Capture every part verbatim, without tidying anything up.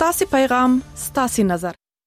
ستاسي پیغام ستاسي نظر.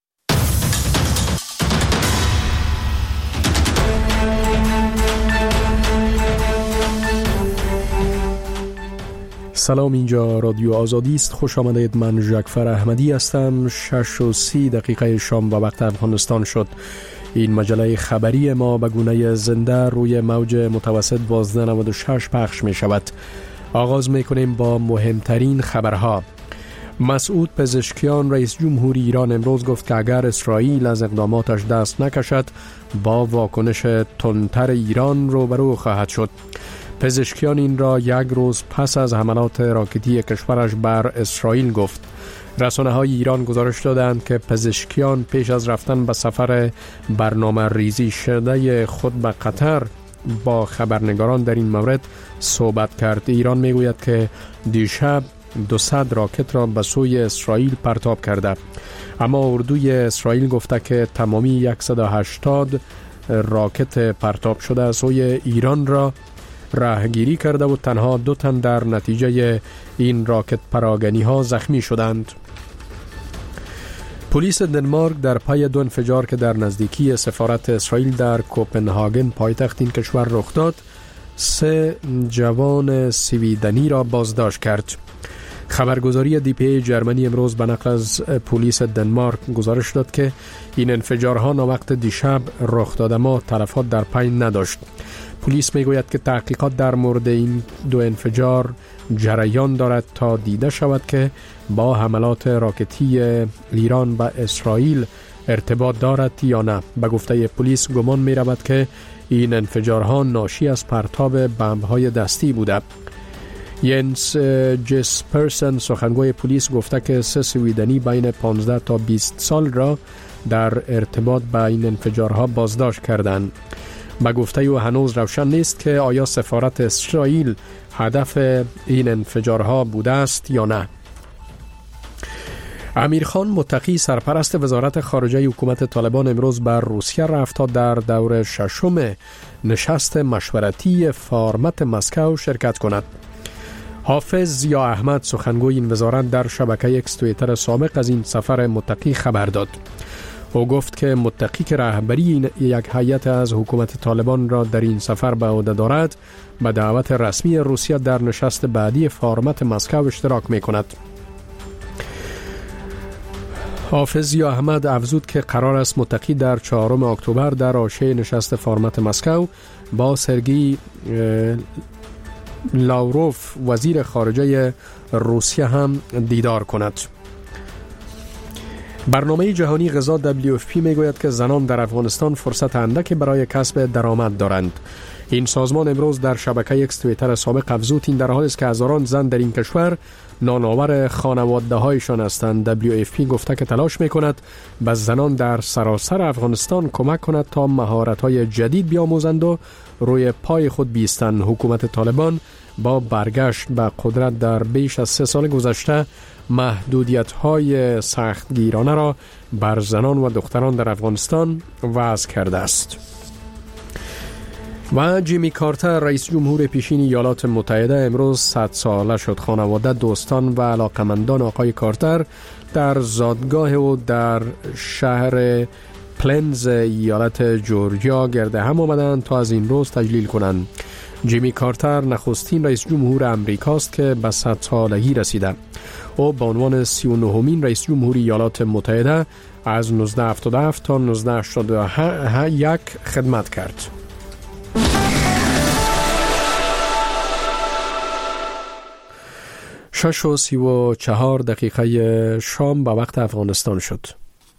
سلام، اینجا رادیو آزادی است. خوش آمدید. من جعفر احمدی هستم. شش و سی دقیقه شام و وقت افغانستان شد. این مجله خبری ما به گونه زنده روی موج متوسط دوازده نود و شش پخش می شود. آغاز می کنیم با مهمترین خبرها. مسعود پزشکیان رئیس جمهوری ایران امروز گفت که اگر اسرائیل از اقداماتش دست نکشد با واکنش تندتر ایران روبرو خواهد شد. پزشکیان این را یک روز پس از حملات راکتی کشورش بر اسرائیل گفت. رسانه های ایران گزارش دادند که پزشکیان پیش از رفتن به سفر برنامه ریزی شده خود به قطر با خبرنگاران در این مورد صحبت کرد. ایران میگوید که دیشب دویست راکت را به سوی اسرائیل پرتاب کرده، اما اردوی اسرائیل گفته که تمامی صد و هشتاد راکت پرتاب شده از سوی ایران را راهگیری کرده و تنها دو تن در نتیجه این راکت پراگنی ها زخمی شدند. پلیس دنمارک در پی دو انفجار که در نزدیکی سفارت اسرائیل در کوپنهاگن پایتخت این کشور رخ داد، سه جوان سویدنی را بازداشت کرد. خبرگزاری دی پی ای جرمنی امروز به نقل از پلیس دنمارک گزارش داد که این انفجارها ناوقت دیشب رخ داده، اما تلفات در پی نداشت. پلیس میگوید که تحقیقات در مورد این دو انفجار جریان دارد تا دیده شود که با حملات راکتی ایران به اسرائیل ارتباط دارد یا نه. به گفته پلیس گمان می رود که این انفجارها ناشی از پرتاب بمب‌های دستی بوده. ینس جسپرسن سخنگوی پلیس گفته که سه سویدنی بین پانزده تا بیست سال را در ارتباط با این انفجارها بازداشت کردند. به گفته او هنوز روشن نیست که آیا سفارت اسرائیل هدف این انفجارها بوده است یا نه. امیرخان متقی سرپرست وزارت خارجه حکومت طالبان امروز بر روسیه رفت تا در دور ششم نشست مشورتی فارمت مسکو شرکت کند. حافظ ضیا احمد سخنگوی این وزارت در شبکه اکس توییتر سابق از این سفر متقی خبر داد. او گفت که متقی که رهبری یک هیئت از حکومت طالبان را در این سفر به عهده دارد، به دعوت رسمی روسیه در نشست بعدی فارمت مسکو اشتراک می کند. حافظ ضیا احمد افزود که قرار است متقی در چهارم اکتبر در حاشیه نشست فارمت مسکو با سرگئی لاوروف وزیر خارجه روسیه هم دیدار کند. برنامه جهانی غذا دبلیو اف پی میگوید که زنان در افغانستان فرصت اندکی برای کسب درآمد دارند. این سازمان امروز در شبکه اکس توییتر سابق افزود این در حالی است که هزاران زن در این کشور نانآور خانواده هایشان هستند. دبلیو اف پی گفته که تلاش میکند به زنان در سراسر افغانستان کمک کند تا مهارت های جدید بیاموزند و روی پای خود بیستند. حکومت طالبان با برگشت به قدرت در بیش از سه سال گذشته محدودیت های سختگیرانه را بر زنان و دختران در افغانستان وضع کرده است. و جیمی کارتر رئیس جمهور پیشین ایالات متحده امروز صد ساله شد. خانواده، دوستان و علاقمندان آقای کارتر در زادگاه او در شهر پلنز ایالت جورجیا گرد هم آمدند تا از این روز تجلیل کنند. جیمی کارتر نخستین رئیس جمهور امریکاست که به صد سالگی رسیده. او به عنوان سی و نهمین رئیس جمهور ایالات متحده از نوزده هفتاد و هفت تا نوزده هشتاد و یک خدمت کرد. شش و سی و چهار دقیقه شام به وقت افغانستان شد.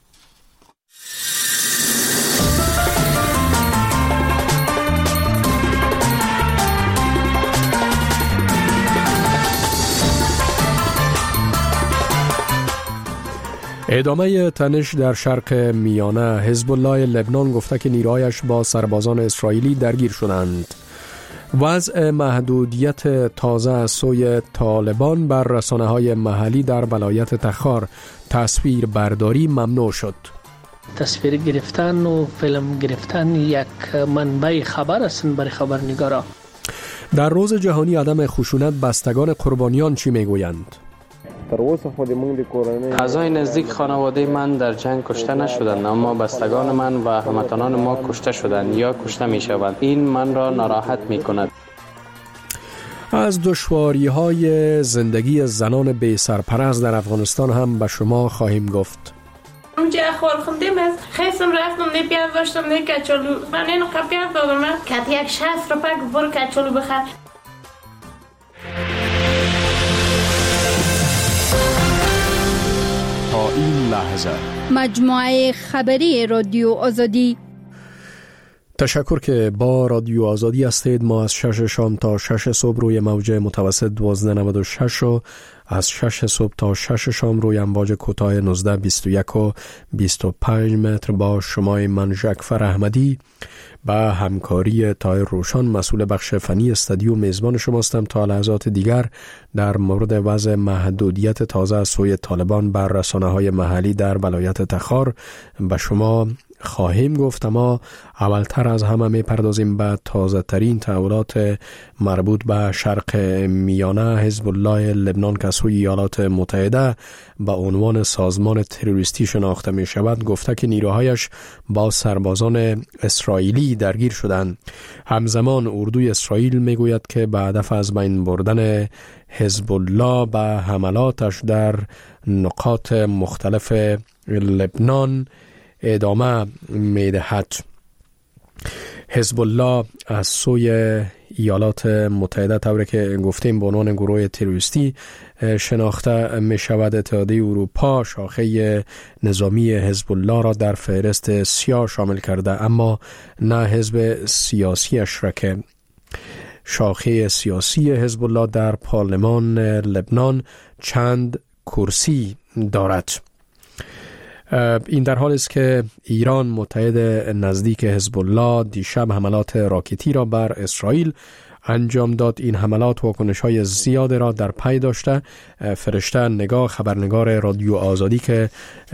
ادامه تنش در شرق میانه. حزب الله لبنان گفته که نیروهایش با سربازان اسرائیلی درگیر شدند. وضع محدودیت تازه از سوی طالبان بر رسانه‌های محلی در ولایت تخار. تصویر برداری ممنوع شد. تصویر گرفتن و فیلم گرفتن یک منبع خبر است برای خبرنگارا. در روز جهانی عدم خشونت بستگان قربانیان چی میگویند؟ تر اوسه خود موږ د کورنۍ اعضای نزدیک خانواده من در جنگ کشته نشدند، اما بستگان من و هموطنان ما کشته شدند یا کشته می شوند. این من را ناراحت می کند. از دشواری های زندگی زنان بی سرپرست در افغانستان هم به شما خواهیم گفت. اونجا خور خوندیم از خیسم رفتم نه پیاز داشتم نه کچولو من اینو پیاز دادم کت یک شصت رو پک برو کچولو بخر. تا این لحظه مجموعه خبری رادیو آزادی. تشکر که با رادیو آزادی هستید. ما از شش شام تا شش صبح روی موج متوسط دوازده نود و شش و از شش صبح تا شش شام روی امواج کوتاه نوزده بیست و یک و بیست و پنج متر با شمای من جعفر احمدی با همکاری طاهر روشان مسئول بخش فنی استودیو میزبان شماستم. تا لحظات دیگر در مورد وضع محدودیت تازه از سوی طالبان بر رسانه‌های محلی در ولایت تخار به شما خواهیم گفت، اما اولتر از همه می پردازیم به تازه ترین تحولات مربوط به شرق میانه. حزب الله لبنان که سوی ایالات متحده به عنوان سازمان تروریستی شناخته می شود گفته که نیروهایش با سربازان اسرائیلی درگیر شدند. همزمان اردوی اسرائیل می گوید که به هدف از بین بردن حزب الله به حملاتش در نقاط مختلف لبنان ادامه میدهد. حزب الله از سوی ایالات متحده طوری که گفتیم به عنوان گروه تروریستی شناخته می شود. اتحادیه اروپا شاخه نظامی حزب الله را در فهرست سیاه شامل کرده، اما نه حزب سیاسیش را که شاخه سیاسی حزب الله در پارلمان لبنان چند کرسی دارد. این در حال است که ایران متحد نزدیک حزب الله دیشب حملات راکتی را بر اسرائیل انجام داد. این حملات واکنش‌های زیاد را در پی داشته. فرشته نگاه خبرنگار رادیو آزادی که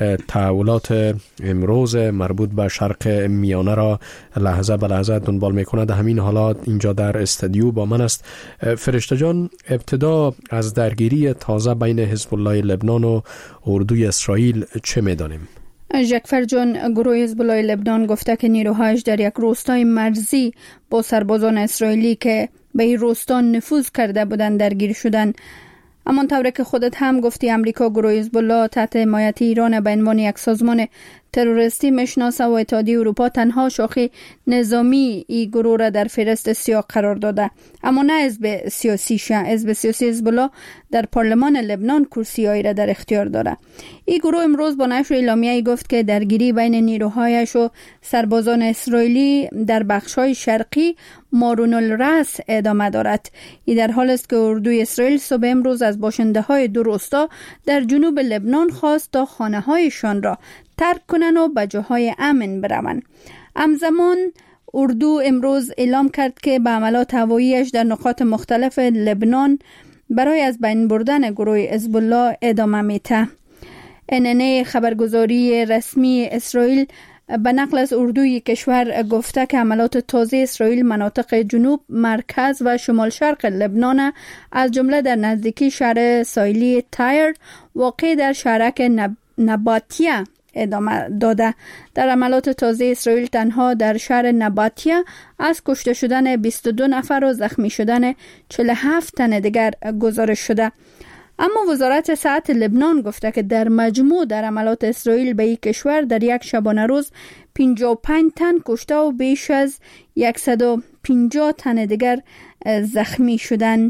تحولات امروز مربوط به شرق میانه را لحظه به لحظه دنبال می‌کند، همین حالات اینجا در استودیو با من است. فرشته جان، ابتدا از درگیری تازه بین حزب الله لبنان و اردوی اسرائیل چه می‌دانیم؟ جعفر جان، گروه حزب الله لبنان گفته که نیروهایش در یک روستای مرزی با سربازان اسرائیلی که به این روستا نفوذ کرده بودند درگیر شدند. اما طوری که خودت هم گفتی امریکا گروه حزب الله تحت حمایت ایران به عنوان یک سازمان تروریستی میشناسه و اتحادیه اروپا تنها شاخه نظامی این گروه را در فهرست سیاه قرار داده، اما نه حزب سیاسی شه. حزب سیاسی حزب الله در پارلمان لبنان کرسی‌هایی را در اختیار داره. این گروه امروز با نشر اعلامیه‌ای گفت که درگیری بین نیروهایش و سربازان اسرائیلی در بخش‌های شرقی مارون الرأس ادامه دارد. این در حال است که اردوی اسرائیل صبح امروز از باشنده‌های دو روستا در جنوب لبنان خواست تا خانه‌هایشان را ترک کنند و به جاهای امن بروند. همزمان اردو امروز اعلام کرد که به عملات هواییش در نقاط مختلف لبنان برای از بین بردن گروه حزب الله ادامه میده. ان ان ای خبرگزاری رسمی اسرائیل به نقل از اردوی کشور گفته که عملات تازه اسرائیل مناطق جنوب، مرکز و شمال شرق لبنان از جمله در نزدیکی شهر ساحلی تایر واقع در شهرک نب... نباتیه ادامه داده. در عملات تازه اسرائیل تنها در شهر نباتیه از کشته شدن بیست و دو نفر و زخمی شدن چهل و هفت تن دیگر گزارش شده. اما وزارت صحت لبنان گفته که در مجموع در عملات اسرائیل به این کشور در یک شبانه روز پنجاه و پنج تن کشته و بیش از صد و پنجاه تن دیگر زخمی شدند.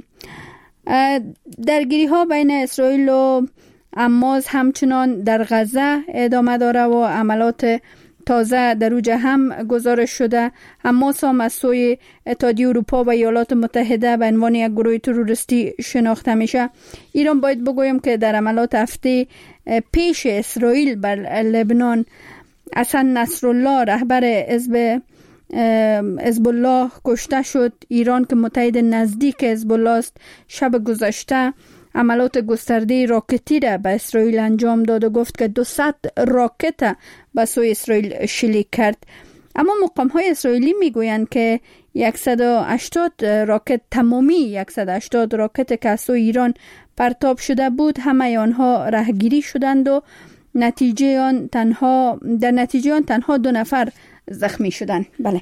درگیری ها بین اسرائیل و حماس همچنان در غزه ادامه داره و عملات تازه در اوج هم گزارش شده. حماس هم از سوی اتحادیه اروپا و ایالات متحده به عنوان یک گروه تروریستی شناخته میشه. ایران باید بگویم که در عملات هفته پیش اسرائیل بر لبنان حسن نصرالله رهبر حزب حزب الله کشته شد. ایران که متحد نزدیک حزب الله است شب گذشته عملات گسترده راکتی را به اسرائیل انجام داد و گفت که دویست راکت به سوی اسرائیل شلیک کرد. اما مقام های اسرائیلی میگویند که صد و هشتاد راکت، تمامی صد و هشتاد راکت که از سوی ایران پرتاب شده بود، همه آنها رهگیری شدند و نتیجه آن تنها در نتیجه آن تنها دو نفر زخمی شدن. بله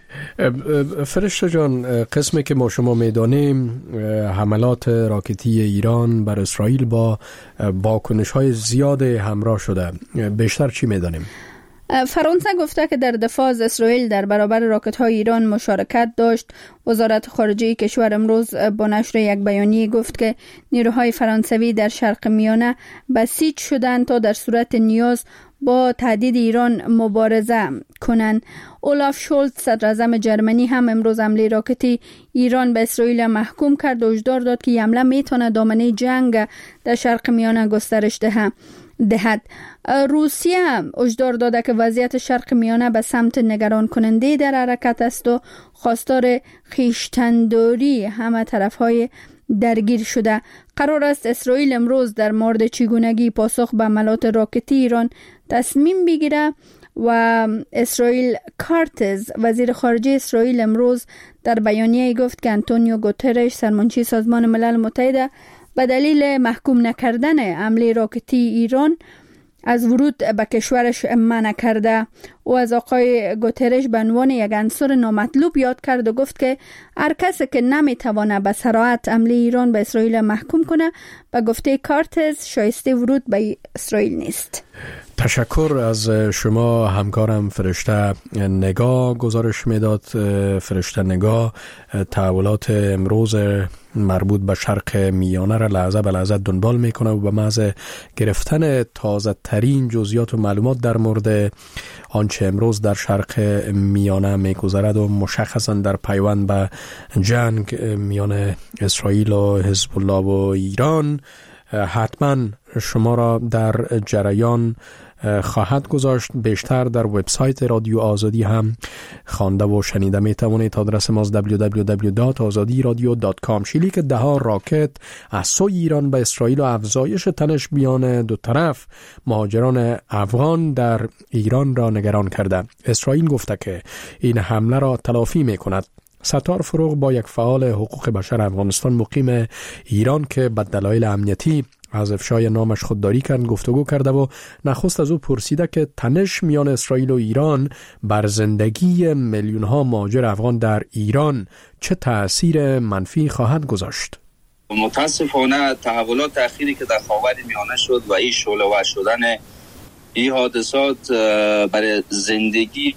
فرشته جان، قسمی که ما شما میدانیم حملات راکتی ایران بر اسرائیل با واکنش های زیاد همراه شده، بیشتر چی میدانیم؟ فرانسه گفته که در دفاع از اسرائیل در برابر راکت های ایران مشارکت داشت. وزارت خارجه کشور امروز با نشر یک بیانیه گفت که نیروهای فرانسوی در شرق میانه بسیج شدند تا در صورت نیاز با تهدید ایران مبارزه کنند. اولاف شولز صدر اعظم جرمنی هم امروز حمله راکتی ایران به اسرائیل محکوم کرد و هشدار داد که حمله میتونه دامنه جنگ در شرق میانه گسترش دهد. دهد. روسیه هشدار داده که وضعیت شرق میانه به سمت نگران کننده در حرکت است و خواستار خویشتن‌داری همه طرف‌های درگیر شده. قرار است اسرائیل امروز در مورد چگونگی پاسخ به حملات راکتی ایران تصمیم بگیره و اسرائیل کارتز وزیر خارجه اسرائیل امروز در بیانیه گفت که آنتونیو گوترش سرمنشی سازمان ملل متحد به دلیل محکوم نکردن حمله راکتی ایران از ورود به کشورش منع کرده و از آقای گوترش به عنوان یک عنصر نامطلوب یاد کرد و گفت که هر کسی که نمیتوانه به صراحت حمله ایران به اسرائیل محکوم کنه به گفته کارتز شایسته ورود به اسرائیل نیست. تشکر از شما همکارم فرشته نگاه گزارش میداد. فرشته نگاه تحولات امروز مربوط به شرق میانه را لحظه به لحظه دنبال میکنه و به محض گرفتن تازه ترین جزئیات و معلومات در مورد آنچه امروز در شرق میانه میگذرد و مشخصا در پیوند به جنگ میان اسرائیل و حزب الله و ایران حتما شما را در جریان خواهد گذاشت. بیشتر در وبسایت رادیو آزادی هم خوانده و شنیده می توانید. آدرس ما دبلیو دبلیو دبلیو دات آزادی رادیو دات کام. شلیک ده ها راکت از سوی ایران به اسرائیل و افزایش تنش میان دو طرف مهاجران افغان در ایران را نگران کرده. اسرائیل گفته که این حمله را تلافی می کند. ستار فروغ با یک فعال حقوق بشر افغانستان مقیم ایران که به دلایل امنیتی از افشای نامش خودداری کرد گفتگو کرده و نخست از او پرسیده که تنش میان اسرائیل و ایران بر زندگی میلیون ها مهاجر افغان در ایران چه تأثیر منفی خواهد گذاشت. متاسفانه تحولات اخیری که در خاورمیانه شد و این شعله‌ور شدن این حادثات برای زندگی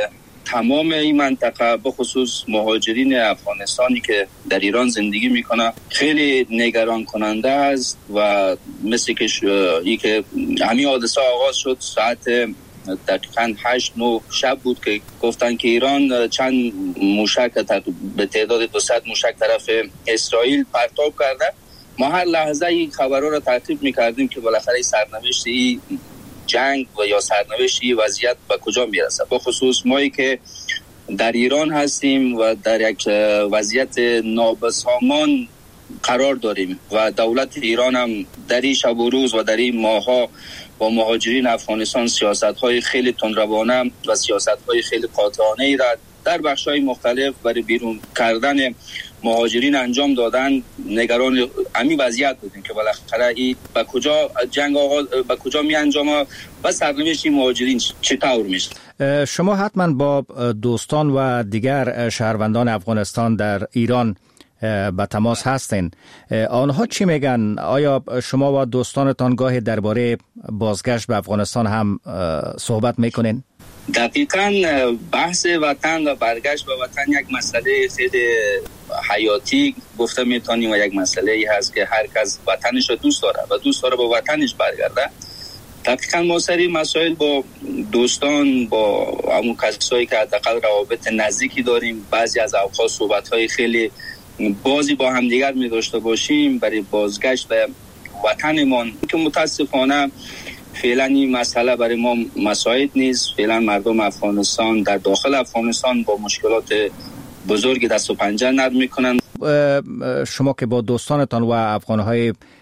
تمام این منطقه به خصوص مهاجرین افغانستانی که در ایران زندگی میکنه خیلی نگران کننده است و مثل که ای که همین حادثه آغاز شد ساعت دقیقاً هشت نه شب بود که گفتن که ایران چند موشک به تعداد دویست موشک طرف اسرائیل پرتاب کرده. ما هر لحظه این خبرها را تعقیب میکردیم که بالاخره سرنوشت این جنگ و یا سرنوشت این وضعیت به کجا میرسه. به خصوص مایی که در ایران هستیم و در یک وضعیت نابسامان قرار داریم و دولت ایران هم در این شب و روز و در این ماها با مهاجرین افغانستان سیاست‌های خیلی تندروانه و سیاست‌های خیلی قاطعانه‌ای را در بخش‌های مختلف برای بیرون کردن مهاجرین انجام دادن. نگران همین وضعیت بودیم که بالاخره این به کجا جنگ آغاز به کجا می انجامه و سرنوشت مهاجرین چطور میشه. شما حتما با دوستان و دیگر شهروندان افغانستان در ایران به تماس هستین. آنها چی میگن؟ آیا شما و دوستانتان گاهی درباره بازگشت به افغانستان هم صحبت میکنین؟ دقیقاً بحث وطن و برگشت به وطن یک مسئله خیلی حیاتی گفته میتونیم و یک مسئله ای هست که هر کس وطنش رو دوست داره و دوست داره به وطنش برگرده. دقیقاً ما سری مسائل با دوستان با همون کسایی که حداقل روابط نزدیکی داریم بعضی از اوقات صحبت‌های خیلی بازی با هم دیگر می داشته باشیم برای بازگشت به وطنمان که متاسفانه فعلا این مسئله برای ما مساعد نیست. فعلا مردم افغانستان در داخل افغانستان با مشکلات بزرگ دست و پنجه نرم میکنن. شما که با دوستانتان و افغانهای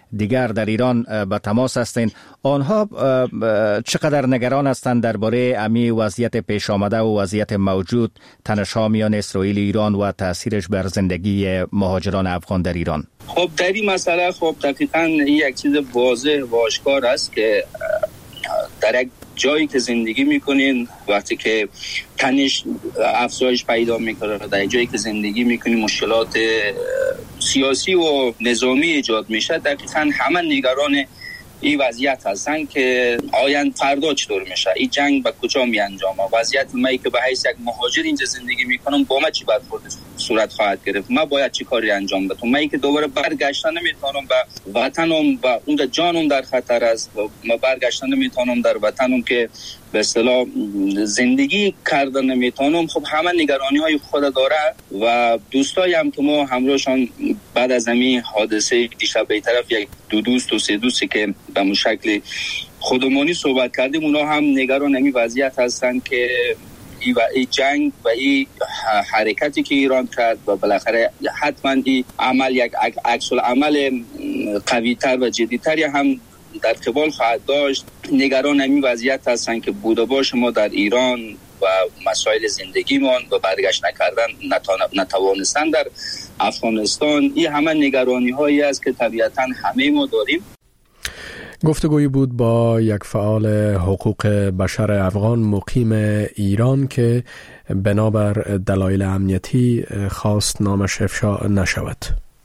دیگر در ایران به تماس هستند. آنها چقدر نگران هستند درباره امی وضعیت پیش آمده و وضعیت موجود تنش‌ها میان اسرائیل و ایران و تاثیرش بر زندگی مهاجران افغان در ایران؟ خب در این مسئله خب دقیقاً یک چیز واضح و آشکار است که در یک جایی که زندگی میکنین وقتی که تنش افزایش پیدا میکنه، در جایی که زندگی میکنین مشکلات سیاسی و نظامی ایجاد میشه، دقیقاً همه نگران این وضعیت هستن که آیند فردا چطور میشه، این جنگ به کجا می انجامه، وضعیت من که به حیث یک مهاجر اینجا زندگی میکنم با من چی برخورد صورت خواهد گرفت، من باید چی کاری انجام بدم، من که دوباره برگشتن نمیتونم به وطنم و اون جانم در خطر است، من برگشتن نمیتونم در وطنم که به اصطلاح زندگی کردن نمیتونم. خب همه نگرانی های خود داره و دوستایی هم که ما همراهشان بعد از همین حادثه دیشب به طرف یک دو دوست و سه دوستی که به اون شکل خودمانی صحبت کردیم، اونا هم نگران همین وضعیت هستن که ای و ای جنگ و ای حرکتی که ایران کرد و بالاخره حتما ای عمل یک عکس العمل قوی‌تر و جدی‌تری هم در قبال خواهد داشت. نگران همین وضعیت هستن که بود و باش ما در ایران و مسائل زندگیمان و برگشت نکردن نتوانستن در افغانستان، این همه نگرانی هایی است که طبیعتا همه ما داریم. گفتگویی بود با یک فعال حقوق بشر افغان مقیم ایران که بنابر دلایل امنیتی خواست نامش افشا نشود.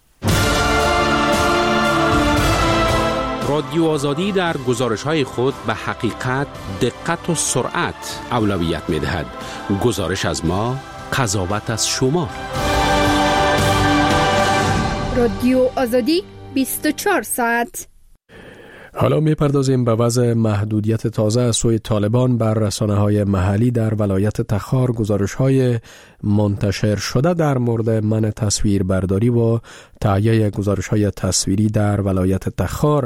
رادیو آزادی در گزارش‌های خود به حقیقت، دقت و سرعت اولویت می‌دهد. گزارش از ما، قضاوت از شما. رادیو آزادی بیست و چهار ساعت. حالا میپردازیم به وضع محدودیت تازه از سوی طالبان بر رسانه‌های محلی در ولایت تخار. گزارش‌های منتشر شده در مورد منع تصویر برداری و تهیه گزارش‌های تصویری در ولایت تخار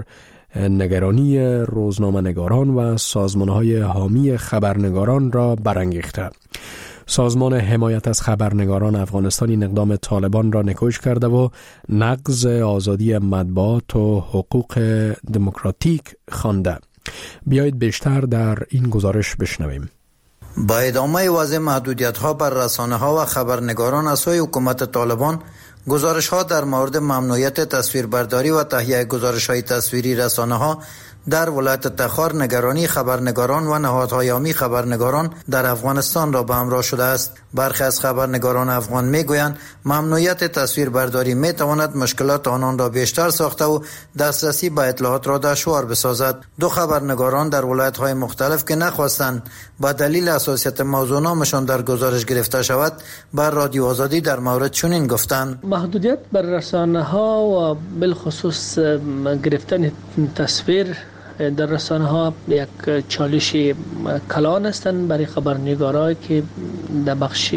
نگرانی روزنامه‌نگاران و سازمان‌های حامی خبرنگاران را برانگیخته. سازمان حمایت از خبرنگاران افغانستان این اقدام طالبان را نکوش کرده و نقض آزادی مطبوعات و حقوق دموکراتیک خوانده. بیایید بیشتر در این گزارش بشنویم. با ادامه وضع محدودیت‌ها بر رسانه‌ها و خبرنگاران از سوی حکومت طالبان، گزارش‌ها در مورد ممنوعیت تصویربرداری و تهیه گزارش‌های تصویری رسانه‌ها در ولایت تخار نگرانی خبرنگاران و نهادهای حامی خبرنگاران در افغانستان را به همراه شده است. برخی از خبرنگاران افغان میگویند ممنوعیت تصویربرداری میتواند مشکلات آنان را بیشتر ساخته و دسترسی به اطلاعات را دشوار بسازد. دو خبرنگاران در ولایت‌های مختلف که نخواستند با دلیل حساسیت موضوع نامشان در گزارش گرفته شود، بر رادیو آزادی در مورد چنین گفتند: محدودیت بر رسانه‌ها و بالخصوص گرفتن تصویر در رسانه ها یک چالش کلان هستند برای خبرنگارایی که در بخش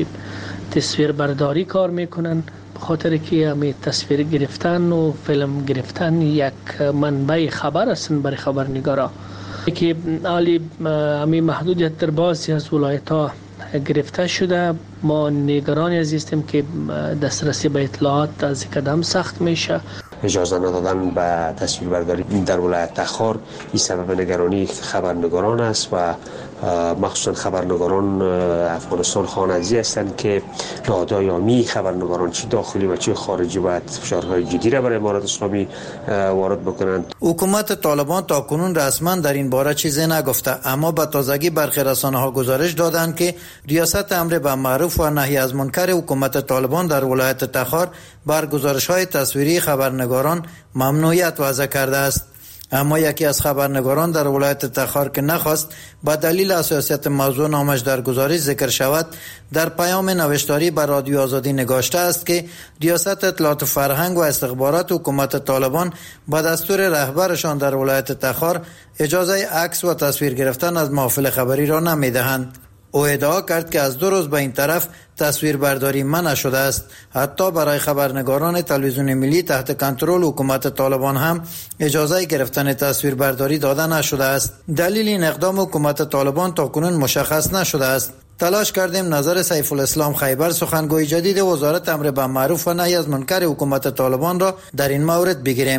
تصویر برداری کار میکنن، به خاطر که همین تصویر گرفتن و فیلم گرفتن یک منبع خبر هستند برای خبرنگارا که حالی همین محدودیت در بعضی از ولایت ها گرفته شده. ما نگرانی هستیم که دسترسی به اطلاعات از قدم سخت میشه. اجازه ندادن به تصویربرداری در ولایت تخار این سبب نگرانی خبرنگاران است و مخصوصا خبرنگاران افغانستان خانزی هستند که نهادهای حامی خبرنگاران چی داخلی و چی خارجی باید فشارهای جدی را برای امارات اسلامی وارد بکنند. حکومت طالبان تا کنون رسما در این باره چیزی نگفته، اما به تازگی برخی رسانه‌ها گزارش دادند که ریاست امر به معروف و نهی از منکر حکومت طالبان در ولایت تخار بر گزارش‌های تصویری خبرنگاران ممنوعیت وضع کرده است. اما یکی از خبرنگاران در ولایت تخار که نخواست با دلیل حساسیت موضوع نامش در گزارش ذکر شود، در پیام نوشتاری بر رادیو آزادی نگاشته است که ریاست اطلاعات فرهنگ و استخبارات حکومت طالبان با دستور رهبرشان در ولایت تخار اجازه عکس و تصویر گرفتن از محافل خبری را نمیدهند. او ادعا کرد که از دو روز به این طرف تصویر برداری منع شده است. حتی برای خبرنگاران تلویزیون ملی تحت کنترل حکومت طالبان هم اجازه گرفتن تصویر برداری داده نشده است. دلیل این اقدام حکومت طالبان تا کنون مشخص نشده است. تلاش کردیم نظر سیف الاسلام خیبر، سخنگوی جدید وزارت امر به معروف و نهی از منکر حکومت طالبان را در این مورد بگیریم،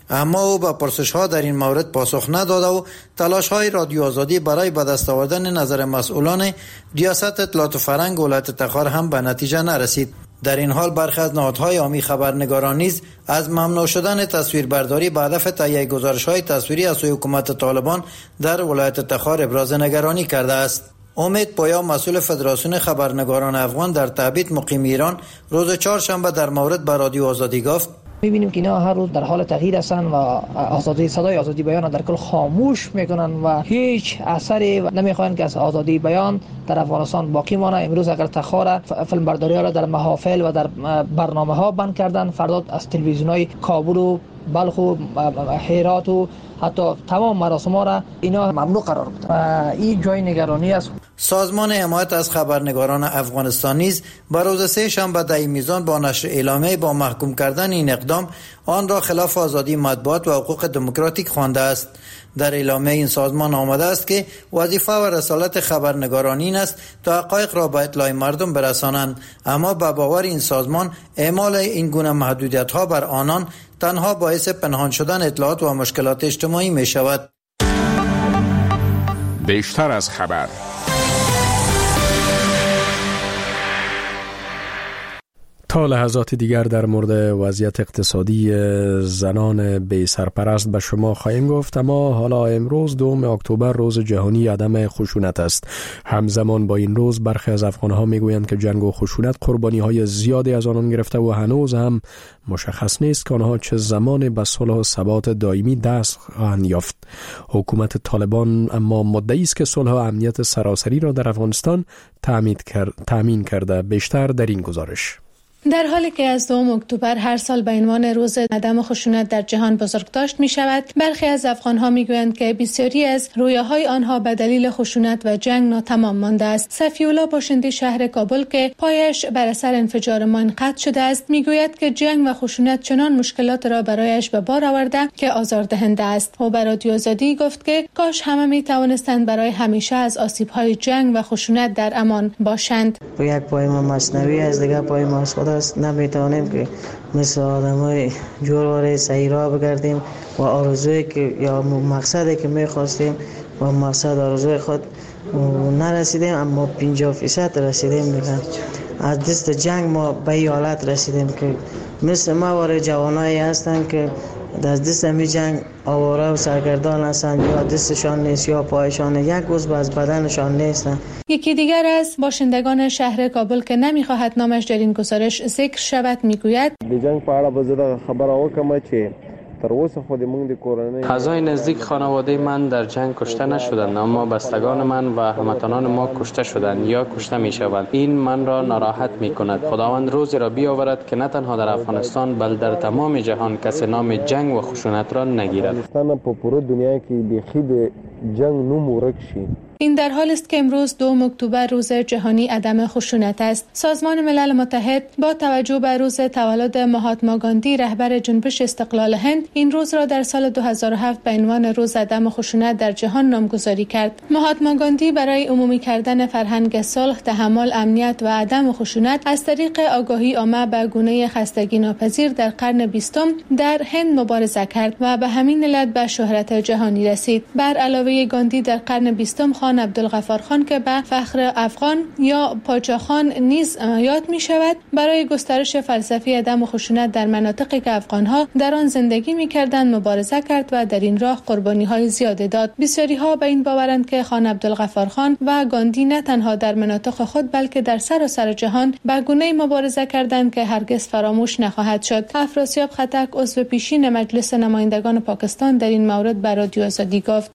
اما او به پرسش ها در این مورد پاسخ نداده و تلاش های رادیو آزادی برای به دست آوردن نظر مسئولان ریاست اطلاعات و فرهنگ ولایت تخار هم به نتیجه نرسید. در این حال برخی از نهادهای عامی خبرنگاران نیز از ممنوع شدن تصویربرداری به هدف تهیه گزارش‌های تصویری از سوی حکومت طالبان در ولایت تخار ابراز نگرانی کرده است. امید پویا مسئول فدراسیون خبرنگاران افغان در تبعید مقیم ایران روز چهارشنبه در مورد به رادیو آزادی گفت: می‌بینیم که اینا هر روز در حال تغییر هستند و آزادی صدای آزادی بیان در کل خاموش میکنن و هیچ اثری نمیخواهند که از آزادی بیان در افغانستان باقی مانه. امروز اگر تخار فیلم برداری ها را در محافل و در برنامه ها بند کردن، فردا از تلویزیون های کابل و بلخ و هرات و حتی تمام مراسم ها را اینا ممنوع قرار بده و این جای نگرانی است. سازمان حمایت از خبرنگاران افغانستان نیز بر روز سه شنبه در میزان با نشر اعلامیه با محکوم کردن این اقدام آن را خلاف آزادی مطبوعات و حقوق دموکراتیک خوانده است. در اعلامیه این سازمان آمده است که وظیفه و رسالت خبرنگاران این است تا حقایق را به اطلاع مردم برسانند، اما به باور این سازمان اعمال این گونه محدودیت ها بر آنان تنها باعث پنهان شدن اطلاعات و مشکلات اجتماعی می شود. بیشتر از خبر. تا لحظات دیگر در مورد وضعیت اقتصادی زنان بی سرپرست به شما خواهیم گفت، اما حالا امروز دوم اکتبر روز جهانی عدم خشونت است. همزمان با این روز برخی از افغانها میگویند که جنگ و خشونت قربانی های زیادی از آنان گرفته و هنوز هم مشخص نیست که آنها چه زمان به صلح و ثبات دائمی دست خواهند یافت. حکومت طالبان اما مدعی است که صلح و امنیت سراسری را در افغانستان تامین کرده. بیشتر در این گزارش. در حالی که از دوم اکتبر هر سال به عنوان روز عدم خشونت در جهان بزرگداشت می شود، برخی از افغانها می گویند که بسیاری از رویاهای آنها به دلیل خشونت و جنگ ناتمام مانده است. صفی‌الله باشنده شهر کابل که پایش بر اثر انفجار ماین قطع شده است، می گوید که جنگ و خشونت چنان مشکلات را برایش به بار آورده که آزاردهنده است. او به رادیو آزادی گفت که کاش همه می توانستند برای همیشه از آسیب‌های جنگ و خشونت در امان باشند. یک پای ما مصنوی از دیگر پای ما است، نمیتونیم که مثل آدمای جورواره صحیح راه بگردیم و آرزویی که یا مقصدی که میخواستیم و مقصد آرزوی خود نرسیدیم، اما پنجاه فیصد رسیدیم دیگه. از دست جنگ ما به این حالت رسیدیم که مثل ما واره جوانایی هستن که در دست می جنگ آواره و سرگردان هستند، یا دستشان نیست یا پایشان یک عضو از بدنشان نیستند. یکی دیگر از باشندگان شهر کابل که نمیخواهد نامش در این گزارش ذکر شود میگوید: د جنگ په اړه به زه خبره وکم چې تر اوسه خو د موږ د کورنۍ اعضای نزدیک خانواده من در جنگ کشته نشدند، اما بستگان من و هموطنان ما کشته شدند یا کشته می شوند. این من را ناراحت می کند. خداوند روزی را بیاورد که نه تنها در افغانستان بل در تمام جهان کسی نام جنگ و خشونت را نگیرد. افغانستان په پوره دنیا کې بیخي د جنگ نوم ورک شي. این در حال است که امروز دوم اکتبر روز جهانی عدم خشونت است. سازمان ملل متحد با توجه به روز تولد مهاتما گاندی رهبر جنبش استقلال هند این روز را در سال دو هزار و هفت به عنوان روز عدم خشونت در جهان نامگذاری کرد. مهاتما گاندی برای عمومی کردن فرهنگ صلح، تحمل، امنیت و عدم خشونت از طریق آگاهی عامه به گونه خستگی ناپذیر در قرن بیستم در هند مبارزه کرد و به همین علت به شهرت جهانی رسید. بر علاوه گاندی در قرن بیستم خان عبدالغفار خان که به فخر افغان یا پاچا خان نیز یاد می شود برای گسترش فلسفه عدم خشونت در مناطقی که افغانها در آن زندگی می کردند مبارزه کرد و در این راه قربانی های زیاده داد. بسیاری ها به این باورند که خان عبدالغفار خان و گاندی نه تنها در مناطق خود بلکه در سراسر جهان به گونه‌ای مبارزه کردند که هرگز فراموش نخواهد شد. افراسیاب خطک عضو پیشین مجلس نمایندگان پاکستان در این مورد به رادیو آزادی گفت: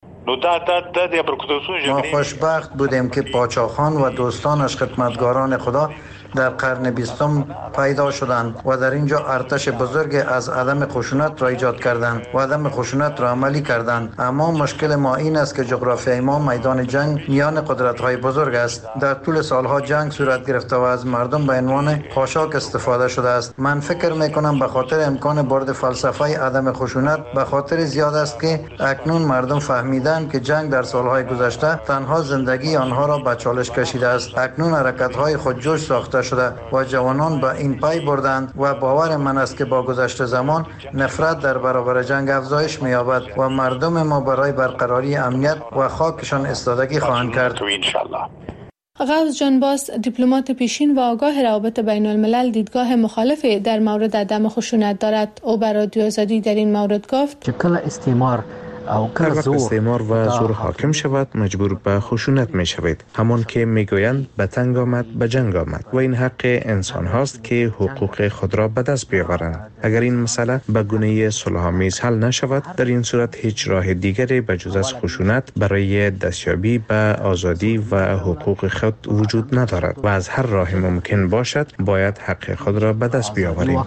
ما خوشبخت بودیم که پاچا خان و دوستانش خدمتگاران خدا در قرن بیستم پیدا شدند و در اینجا ارتش بزرگ از عدم خشونت را ایجاد کردند و عدم خشونت را عملی کردند. اما مشکل ما این است که جغرافیای ما میدان جنگ میان قدرت‌های بزرگ است. در طول سالها جنگ صورت گرفته و از مردم به عنوان خاشاک استفاده شده است. من فکر میکنم به خاطر امکان برد فلسفه عدم خشونت به خاطر زیاد است که اکنون مردم فهمیدند که جنگ در سالهای گذشته تنها زندگی آنها را به چالش کشیده است. اکنون حرکت‌های خودجوش ساخته شده و جوانان به این پی بردند و باور من است که با گذشت زمان نفرت در برابر جنگ افزایش می‌یابد و مردم ما برای برقراری امنیت و خاکشان ایستادگی خواهند کرد. غوث جان باس، دیپلمات پیشین و آگاه روابط بین الملل، دیدگاه مخالفی در مورد عدم خشونت دارد. او بر رادیو آزادی در این مورد گفت که کل استعمار هر وقت استعمار و زور حاکم شود مجبور به خشونت می شوید، همان که می گویند به تنگ آمد به جنگ آمد و این حق انسان هاست که حقوق خود را به دست بیاورند. اگر این مسئله به گونه صلح‌آمیز حل نشود، در این صورت هیچ راه دیگری به جز از خشونت برای دستیابی به آزادی و حقوق خود وجود ندارد و از هر راه ممکن باشد باید حق خود را به دست بیاوریم.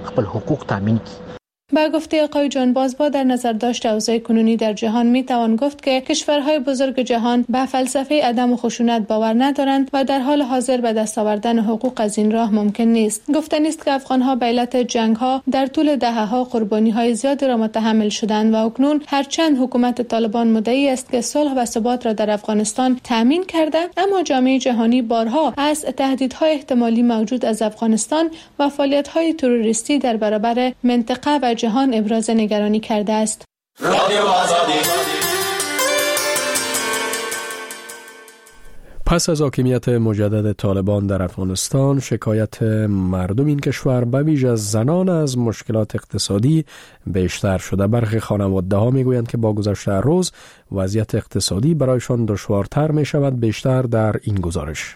با گفته آقای جان باز، با در نظر داشت اوضاع کنونی در جهان می توان گفت که کشورهای بزرگ جهان به فلسفه عدم خشونت باور ندارند و در حال حاضر به دست آوردن حقوق از این راه ممکن نیست. گفتنی است که افغانها به علت جنگ‌ها در طول دهه‌ها قربانی‌های زیادی را متحمل شدند و اکنون هرچند حکومت طالبان مدعی است که صلح و ثبات را در افغانستان تامین کرده، اما جامعه جهانی بارها از تهدیدهای احتمالی موجود از افغانستان و فعالیت‌های تروریستی در برابر منطقه و جهان ابراز نگرانی کرده است. پس از حاکمیت مجدد طالبان در افغانستان، شکایت مردم این کشور به ویژه زنان از مشکلات اقتصادی بیشتر شده. برخی خانواده‌ها میگویند که با گذشت روز وضعیت اقتصادی برایشان دشوارتر می شود. بیشتر در این گزارش.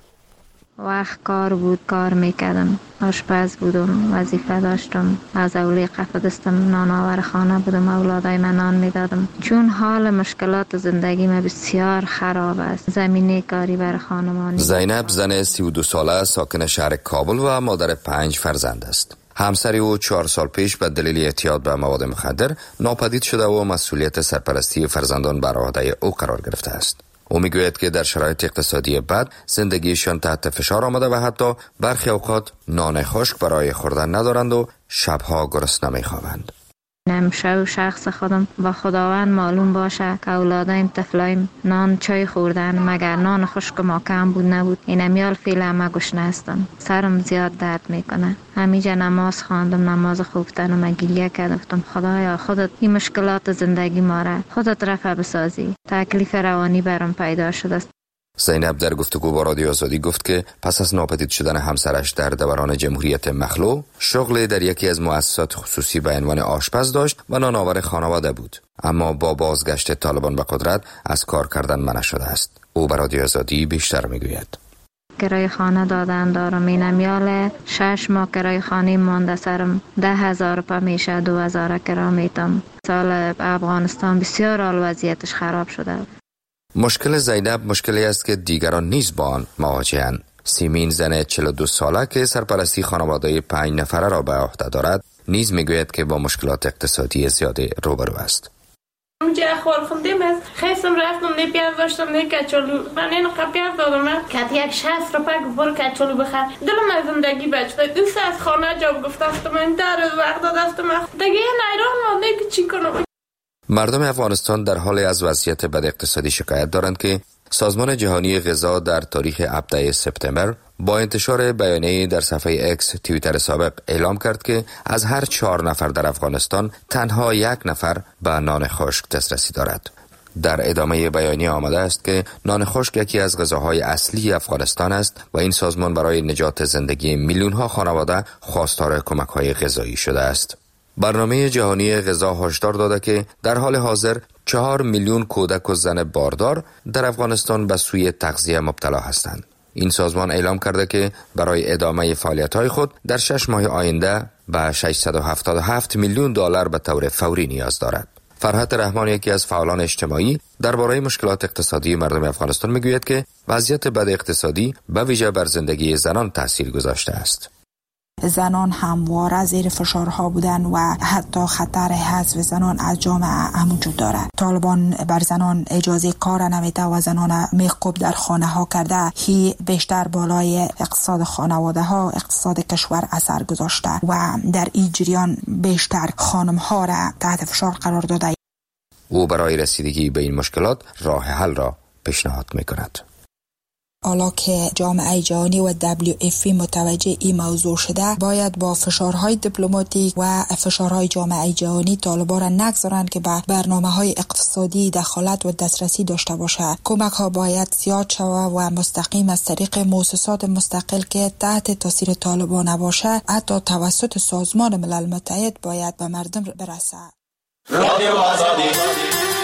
وقت کار بود، کار میکردم، آشپز بودم، وظیفه داشتم، از اولی قفه دستم نانآور خانه بودم، اولادای من نان میدادم. چون حال مشکلات زندگی ما بسیار خراب است، زمینه کاری بر خانمانی. زینب زن سی و دو ساله ساکن شهر کابل و مادر پنج فرزند است. همسری او چهار سال پیش به دلیل اعتیاد به مواد مخدر ناپدید شده و مسئولیت سرپرستی فرزندان بر عهده او قرار گرفته است. او میگوید که در شرایط اقتصادی بد زندگیشان تحت فشار آمده و حتی برخی اوقات نان خشک برای خوردن ندارند و شبها گرسنه میخوابند. نمیشه و شخص خودم با خداوند معلوم باشه که اولادایم طفلایم نان چای خوردن، مگر نان خشک ما کم بود نبود. این امیال فیل ما گشنه هستم، سرم زیاد درد میکنه. همیجا نماز خواندم، نماز خوفتن و مگیلیه کردم خدایا خودت این مشکلات زندگی ما را خودت رفع بسازی. تکلیف روانی برام پیدا شده است. زینب در گفتگو با رادیو آزادی گفت که پس از ناپدید شدن همسرش در دوران جمهوریت مخلوع، شغل در یکی از مؤسسات خصوصی به عنوان آشپز داشت و نانآور خانواده بود، اما با بازگشت طالبان به قدرت از کار کردن منع شده است. او به رادیو آزادی بیشتر میگوید. کرای خانه دادن دارم، این امیال شش ماه کرای خانه مانده سرم، ده هزار پا میشه، دو هزار کرا میتم. سال افغانستان بسیار حال وضعیتش خراب شده. مشکل زینب مشکلی است که دیگران نیز با آن مواجه‌اند. سیمین زن چهل و دو ساله که سرپرستی خانواده پنج نفره را به عهده دارد نیز میگوید که با مشکلات اقتصادی زیادی روبرو است. اونجا اخوار خوندیم از خیستم رفتم نی پیاز داشتم نی کچالو، من اینو پیاز دادم که یک شصت رو پاک بر کچالو بخر. دلم از زندگی بچه دوست از خانه جا گفتم من در وقت دادم دیگه نیران مونده که چی کنم. مردم افغانستان در حال از وضعیت بد اقتصادی شکایت دارند که سازمان جهانی غذا در تاریخ هفدهم سپتامبر با انتشار بیانیه‌ای در صفحه اکس توییتر سابق اعلام کرد که از هر چهار نفر در افغانستان تنها یک نفر به نان خشک دسترسی دارد. در ادامه بیانیه آمده است که نان خشک یکی از غذاهای اصلی افغانستان است و این سازمان برای نجات زندگی میلیون‌ها خانواده خواستار کمک‌های غذایی شده است. برنامه جهانی غذا هشدار داده که در حال حاضر چهار میلیون کودک و زن باردار در افغانستان به سوی تغذیه مبتلا هستند. این سازمان اعلام کرده که برای ادامه فعالیت‌های خود در شش ماه آینده به ششصد و هفتاد و هفت میلیون دلار به طور فوری نیاز دارد. فرحت رحمان، یکی از فعالان اجتماعی درباره مشکلات اقتصادی مردم افغانستان، میگوید که وضعیت بد اقتصادی به ویژه بر زندگی زنان تاثیر گذاشته است. زنان همواره زیر فشارها بودن و حتی خطر حذف زنان از جامعه هم وجود دارد. طالبان بر زنان اجازه کار نمیده و زنان میخکوب در خانه ها کرده. هی بیشتر بالای اقتصاد خانواده ها، اقتصاد کشور اثر گذاشته و در این جریان بیشتر خانم ها را تحت فشار قرار داده. او برای رسیدگی به این مشکلات راه حل را پیشنهاد میکند. حالا که جامعه جهانی و دبلیو اف متوجه این موضوع شده، باید با فشارهای دیپلماتیک و فشارهای جامعه جهانی طالبان را نگذارند که به برنامه‌های اقتصادی دخالت و دسترسی داشته باشد. کمک ها باید زیاد شود و مستقیم از طریق مؤسسات مستقل که تحت تاثیر طالبان نباشه، حتی توسط سازمان ملل متحد باید به مردم برسد. رادیو آزادی